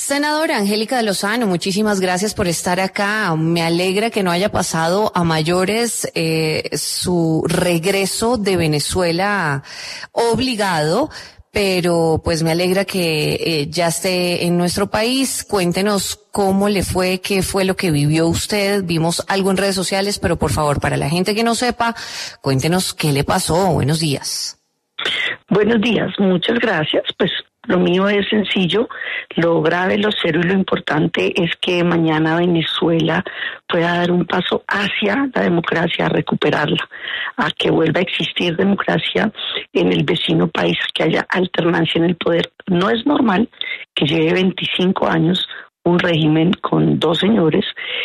Senadora Angélica de Lozano, muchísimas gracias por estar acá. Me alegra que no haya pasado a mayores su regreso de Venezuela obligado, pero pues me alegra que ya esté en nuestro país. Cuéntenos cómo le fue, qué fue lo que vivió usted. Vimos algo en redes sociales, pero por favor, para la gente que no sepa, cuéntenos qué le pasó. Buenos días. Buenos días, muchas gracias. Pues lo mío es sencillo, lo grave, lo serio y lo importante es que mañana Venezuela pueda dar un paso hacia la democracia, a recuperarla, a que vuelva a existir democracia en el vecino país, que haya alternancia en el poder. No es normal que lleve 25 años un régimen con dos señores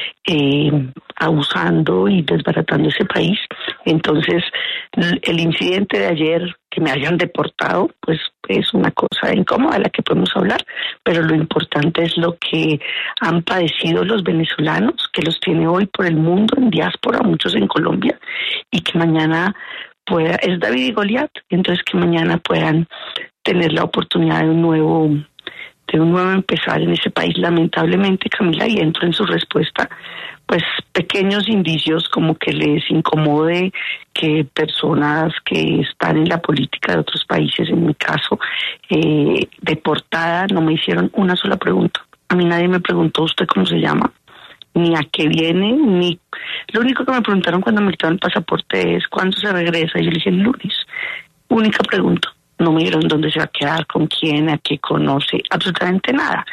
abusando y desbaratando ese país. Entonces, el incidente de ayer, que me hayan deportado, pues es una cosa incómoda de la que podemos hablar, pero lo importante es lo que han padecido los venezolanos, que los tiene hoy por el mundo, en diáspora, muchos en Colombia, y que mañana es David y Goliat, entonces que mañana puedan tener la oportunidad de un nuevo empezar en ese país. Lamentablemente, Camila, y entro en su respuesta, pues pequeños indicios como que les incomode que personas que están en la política de otros países, en mi caso, deportada, no me hicieron una sola pregunta. A mí nadie me preguntó usted cómo se llama, ni a qué viene, ni... Lo único que me preguntaron cuando me quitaron el pasaporte es ¿cuándo se regresa? Y yo le dije el lunes. Única pregunta. No me dijeron dónde se va a quedar, con quién, a qué conoce, absolutamente nada.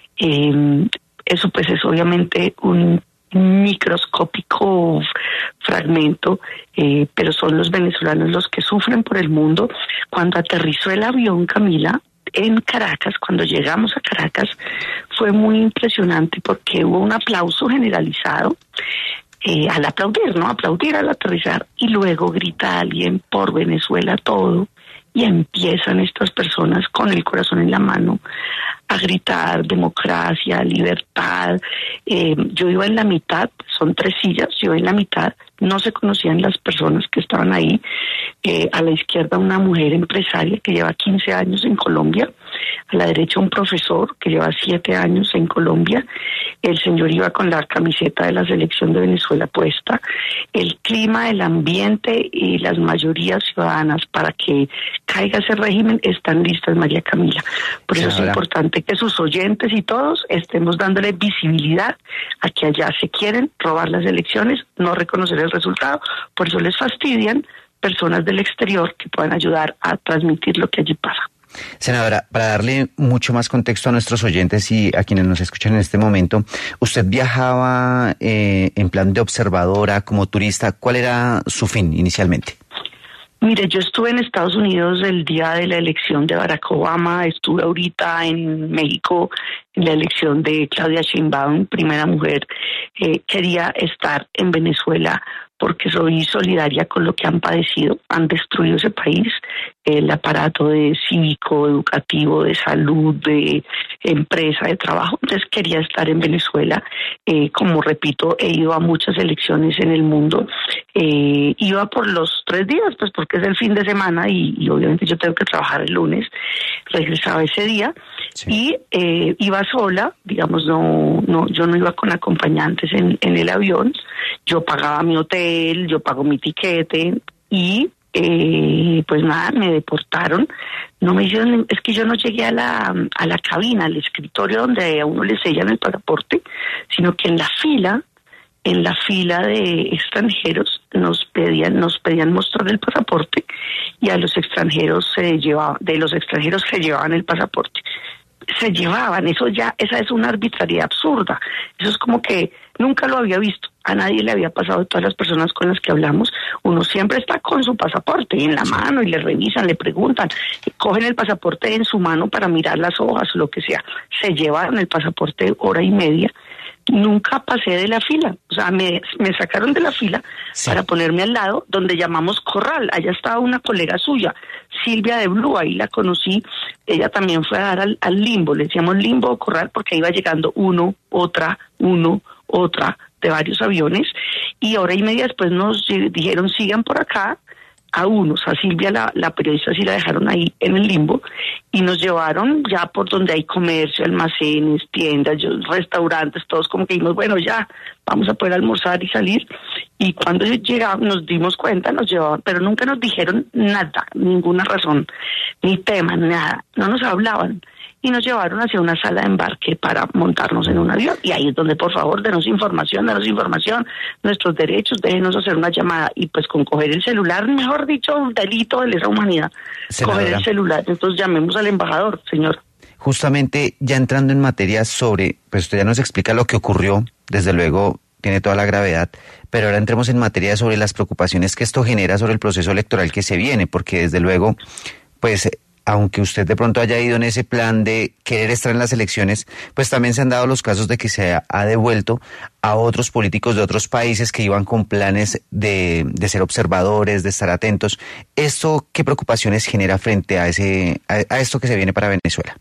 Eso pues es obviamente un microscópico fragmento, pero son los venezolanos los que sufren por el mundo. Cuando aterrizó el avión, Camila, en Caracas, cuando llegamos a Caracas, fue muy impresionante porque hubo un aplauso generalizado al aplaudir, ¿no? Aplaudir al aterrizar, y luego grita alguien por Venezuela todo. Y empiezan estas personas con el corazón en la mano a gritar democracia, libertad. Yo iba en la mitad, son 3 sillas, yo en la mitad, no se conocían las personas que estaban ahí. A la izquierda una mujer empresaria que lleva 15 años en Colombia, a la derecha un profesor que lleva 7 años en Colombia. El señor iba con la camiseta de la selección de Venezuela puesta. El clima, el ambiente y las mayorías ciudadanas para que caiga ese régimen están listas, María Camila. Por eso es importante que sus oyentes y todos estemos dándole visibilidad a que allá se quieren robar las elecciones, no reconocer el resultado. Por eso les fastidian personas del exterior que puedan ayudar a transmitir lo que allí pasa. Senadora, para darle mucho más contexto a nuestros oyentes y a quienes nos escuchan en este momento, usted viajaba en plan de observadora, como turista. ¿Cuál era su fin inicialmente? Mire, yo estuve en Estados Unidos el día de la elección de Barack Obama, estuve ahorita en México en la elección de Claudia Sheinbaum, primera mujer. Quería estar en Venezuela porque soy solidaria con lo que han padecido, han destruido ese país, el aparato de cívico, educativo, de salud, de empresa, de trabajo. Entonces quería estar en Venezuela. Como repito, he ido a muchas elecciones en el mundo. Iba por los 3 días, pues porque es el fin de semana y obviamente yo tengo que trabajar el lunes. Regresaba ese día. Sí. Y iba sola, digamos, yo no iba con acompañantes en el avión. Yo pagaba mi hotel, yo pago mi tiquete y pues nada, me deportaron. No me hicieron, es que yo no llegué a la cabina, al escritorio donde a uno le sellan el pasaporte, sino que en la fila de extranjeros nos pedían mostrar el pasaporte, y a los extranjeros se llevaban el pasaporte. Se llevaban, esa es una arbitrariedad absurda. Eso es como que nunca lo había visto, a nadie le había pasado. De todas las personas con las que hablamos, uno siempre está con su pasaporte en la mano y le revisan, le preguntan, cogen el pasaporte en su mano para mirar las hojas o lo que sea. Se llevaron el pasaporte 1:30. Nunca pasé de la fila, o sea, me sacaron de la fila para ponerme al lado donde llamamos corral. Allá estaba una colega suya, Silvia de Blue, ahí la conocí. Ella también fue a dar al limbo, le decíamos limbo o corral porque iba llegando uno, otra, de varios aviones, y 1:30 después nos dijeron sigan por acá. a unos. A Silvia, la periodista, sí la dejaron ahí en el limbo y nos llevaron ya por donde hay comercio, almacenes, tiendas, restaurantes, todos como que dijimos, bueno, ya vamos a poder almorzar y salir. Y cuando llegamos, nos dimos cuenta, nos llevaban, pero nunca nos dijeron nada, ninguna razón, ni tema, nada, no nos hablaban. Y nos llevaron hacia una sala de embarque para montarnos en un avión. Y ahí es donde, por favor, denos información, nuestros derechos, déjenos hacer una llamada. Y pues con coger el celular, mejor dicho, un delito de lesa humanidad, senadora, coger el celular. Entonces llamemos al embajador, señor. Justamente ya entrando en materia sobre, pues usted ya nos explica lo que ocurrió, desde luego tiene toda la gravedad, pero ahora entremos en materia sobre las preocupaciones que esto genera sobre el proceso electoral que se viene, porque desde luego, pues aunque usted de pronto haya ido en ese plan de querer estar en las elecciones, pues también se han dado los casos de que se ha devuelto a otros políticos de otros países que iban con planes de ser observadores, de estar atentos. ¿Esto qué preocupaciones genera frente a esto que se viene para Venezuela?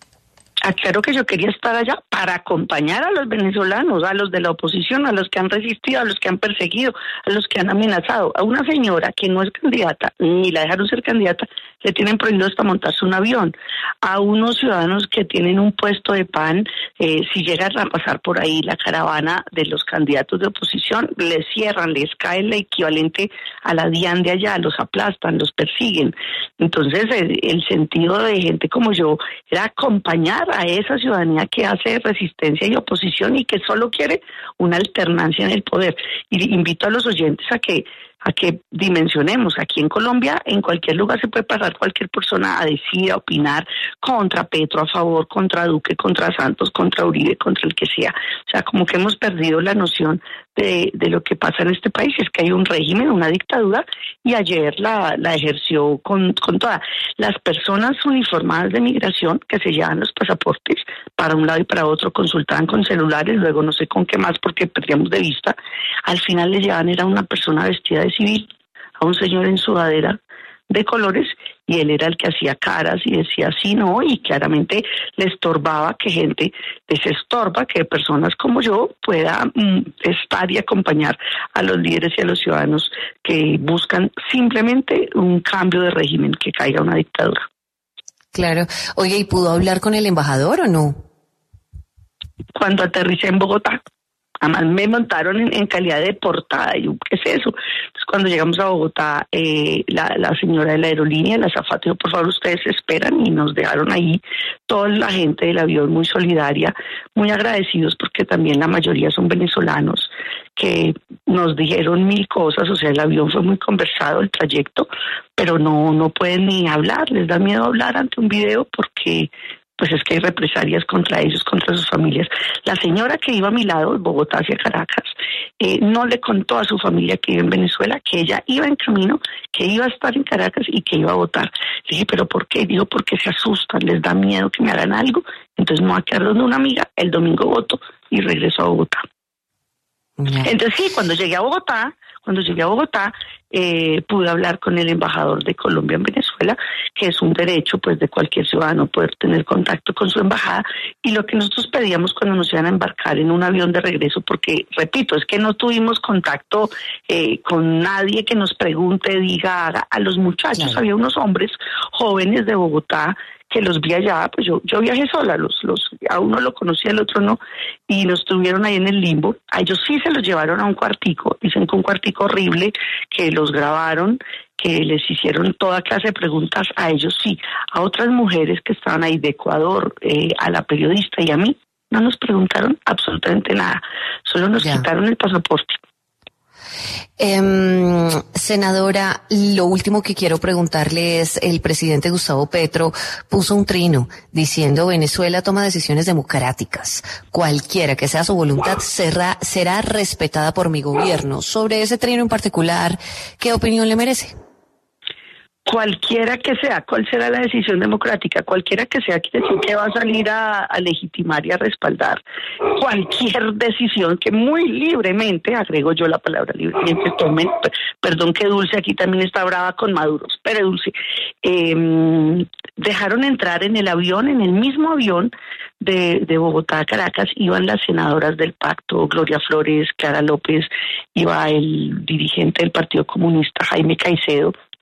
Claro que yo quería estar allá para acompañar a los venezolanos, a los de la oposición, a los que han resistido, a los que han perseguido, a los que han amenazado. A una señora que no es candidata, ni la dejaron ser candidata, le tienen prohibido hasta montarse un avión. A unos ciudadanos que tienen un puesto de pan, si llegan a pasar por ahí la caravana de los candidatos de oposición, les cierran, les cae el equivalente a la DIAN de allá, los aplastan, los persiguen. Entonces, el sentido de gente como yo era acompañar a esa ciudadanía que hace resistencia y oposición y que solo quiere una alternancia en el poder. Y invito a los oyentes a que dimensionemos. Aquí en Colombia, en cualquier lugar se puede pasar cualquier persona a decir, a opinar contra Petro, a favor, contra Duque, contra Santos, contra Uribe, contra el que sea. O sea, como que hemos perdido la noción de lo que pasa en este país. Es que hay un régimen, una dictadura, y ayer la ejerció con toda. Las personas uniformadas de migración que se llevan los pasaportes para un lado y para otro, consultaban con celulares, luego no sé con qué más porque perdíamos de vista, al final le llevaban, era una persona vestida de civil, a un señor en sudadera de colores, y él era el que hacía caras y decía sí, no, y claramente le estorbaba que gente, les estorba que personas como yo pueda estar y acompañar a los líderes y a los ciudadanos que buscan simplemente un cambio de régimen, que caiga una dictadura. Claro. Oye, ¿y pudo hablar con el embajador o no? Cuando aterricé en Bogotá, además me montaron en calidad de portada. Y yo, ¿qué es eso? Entonces, cuando llegamos a Bogotá, la señora de la aerolínea, la azafata, dijo, por favor, ustedes esperan, y nos dejaron ahí toda la gente del avión muy solidaria, muy agradecidos, porque también la mayoría son venezolanos, que nos dijeron mil cosas. O sea, el avión fue muy conversado, el trayecto, pero no pueden ni hablar, les da miedo hablar ante un video porque pues es que hay represalias contra ellos, contra sus familias. La señora que iba a mi lado, de Bogotá hacia Caracas, no le contó a su familia que vive en Venezuela que ella iba en camino, que iba a estar en Caracas y que iba a votar. Le dije, ¿pero por qué? Dijo, porque se asustan, les da miedo que me hagan algo, entonces me voy a quedar donde una amiga, el domingo voto y regreso a Bogotá. Yeah. Entonces sí, cuando llegué a Bogotá, pude hablar con el embajador de Colombia en Venezuela, que es un derecho pues de cualquier ciudadano poder tener contacto con su embajada, y lo que nosotros pedíamos cuando nos iban a embarcar en un avión de regreso, porque repito, es que no tuvimos contacto con nadie que nos pregunte, diga, a los muchachos. Claro. Había unos hombres jóvenes de Bogotá que los vi allá, pues yo viajé sola, a uno lo conocía, al otro no, y nos tuvieron ahí en el limbo. A ellos sí se los llevaron a un cuartico, dicen que un cuartico horrible, que los grabaron, que les hicieron toda clase de preguntas. A ellos sí, a otras mujeres que estaban ahí de Ecuador, a la periodista y a mí, no nos preguntaron absolutamente nada, solo nos quitaron el pasaporte. Senadora, lo último que quiero preguntarle es, el presidente Gustavo Petro puso un trino diciendo Venezuela toma decisiones democráticas. Cualquiera que sea su voluntad será respetada por mi gobierno. Sobre ese trino en particular, ¿qué opinión le merece? Cualquiera que sea, ¿cuál será la decisión democrática? Cualquiera que sea, quiere decir que va a salir a legitimar y a respaldar cualquier decisión que muy libremente, agrego yo la palabra libremente, tomen, perdón que Dulce aquí también está brava con Maduro, espere Dulce, dejaron entrar en el avión, en el mismo avión de Bogotá a Caracas, iban las senadoras del pacto, Gloria Flores, Clara López, iba el dirigente del Partido Comunista, Jaime Caicedo,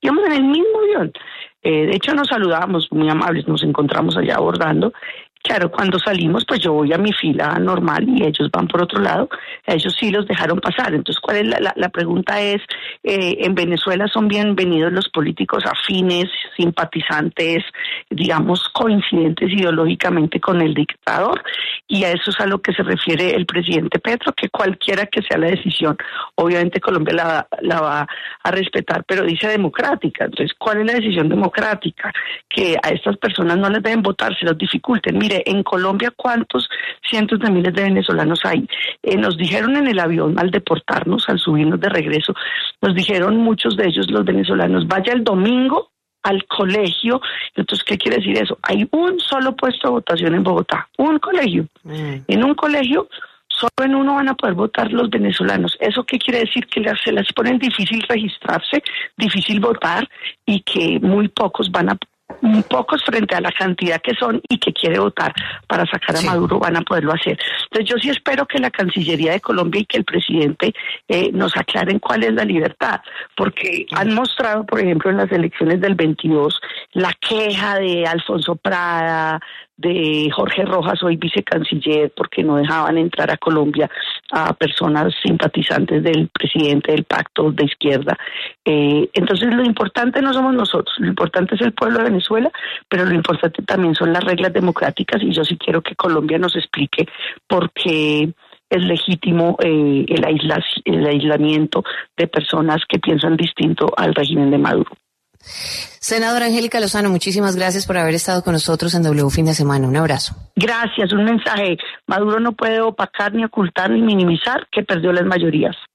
íbamos en el mismo avión. De hecho, nos saludábamos muy amables, nos encontramos allá abordando. Claro, cuando salimos, pues yo voy a mi fila normal y ellos van por otro lado. A ellos sí los dejaron pasar. Entonces, ¿cuál es la pregunta? Es, en Venezuela son bienvenidos los políticos afines, simpatizantes, digamos, coincidentes ideológicamente con el dictador. Y a eso es a lo que se refiere el presidente Petro, que cualquiera que sea la decisión, obviamente Colombia la va a respetar, pero dice democrática. Entonces, ¿cuál es la decisión democrática? Que a estas personas no les deben votar, se los dificulten. Mire, en Colombia, ¿cuántos cientos de miles de venezolanos hay? Nos dijeron en el avión, al deportarnos, al subirnos de regreso, nos dijeron muchos de ellos, los venezolanos, vaya el domingo al colegio. Entonces, ¿qué quiere decir eso? Hay un solo puesto de votación en Bogotá, un colegio. En un colegio, solo en uno van a poder votar los venezolanos. ¿Eso qué quiere decir? Que se les pone difícil registrarse, difícil votar, y que muy pocos frente a la cantidad que son y que quiere votar para sacar a Maduro van a poderlo hacer. Entonces yo sí espero que la Cancillería de Colombia y que el presidente nos aclaren cuál es la libertad, porque han mostrado, por ejemplo, en las elecciones del 22, la queja de Alfonso Prada, de Jorge Rojas, hoy vicecanciller, porque no dejaban entrar a Colombia a personas simpatizantes del presidente del pacto de izquierda. Entonces lo importante no somos nosotros, lo importante es el pueblo de Venezuela, pero lo importante también son las reglas democráticas, y yo sí quiero que Colombia nos explique por qué es legítimo el aislamiento de personas que piensan distinto al régimen de Maduro. Senadora Angélica Lozano, muchísimas gracias por haber estado con nosotros en W Fin de Semana. Un abrazo. Gracias, un mensaje. Maduro no puede opacar, ni ocultar, ni minimizar que perdió las mayorías.